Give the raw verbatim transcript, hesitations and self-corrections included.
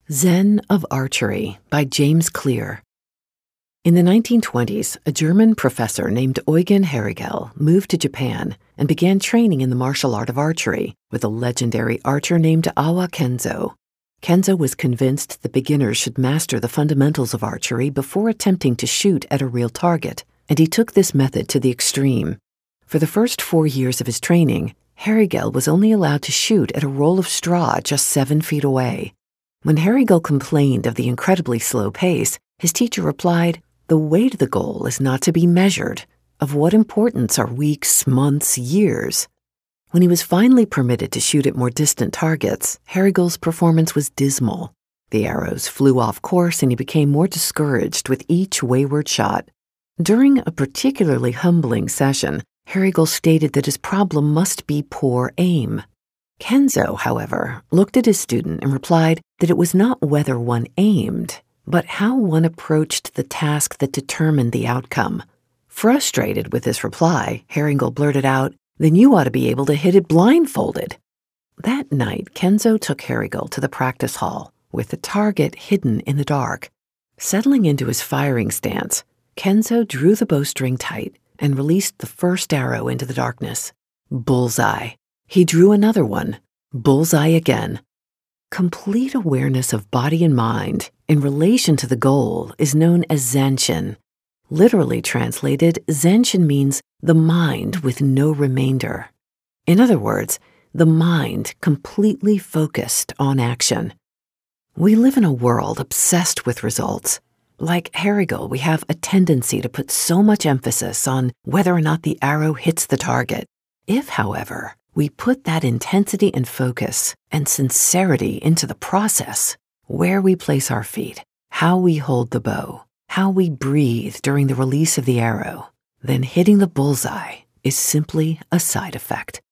Zen of Archery by James Clear. In the nineteen twenties, a German professor named Eugen Herrigel moved to Japan and began training in the martial art of archery with a legendary archer named Awa Kenzo. Kenzo was convinced that beginners should master the fundamentals of archery before attempting to shoot at a real target, and he took this method to the extreme. For the first four years of his training, Herrigel was only allowed to shoot at a roll of straw just seven feet away. When Herrigel complained of the incredibly slow pace, his teacher replied, "The way to the goal is not to be measured. Of what importance are weeks, months, years?" When he was finally permitted to shoot at more distant targets, Herrigel's performance was dismal. The arrows flew off course and he became more discouraged with each wayward shot. During a particularly humbling session, Herrigel stated that his problem must be poor aim. Kenzo, however, looked at his student and replied that it was not whether one aimed, but how one approached the task that determined the outcome. Frustrated with this reply, Herrigel blurted out, "Then you ought to be able to hit it blindfolded." That night, Kenzo took Herrigel to the practice hall, with the target hidden in the dark. Settling into his firing stance, Kenzo drew the bowstring tight and released the first arrow into the darkness. Bullseye. He drew another one. Bullseye again. Complete awareness of body and mind in relation to the goal is known as Zanshin. Literally translated, Zanshin means the mind with no remainder. In other words, the mind completely focused on action. We live in a world obsessed with results. Like Herrigel, we have a tendency to put so much emphasis on whether or not the arrow hits the target. If, however, we put that intensity and focus and sincerity into the process, where we place our feet, how we hold the bow, how we breathe during the release of the arrow, then hitting the bullseye is simply a side effect.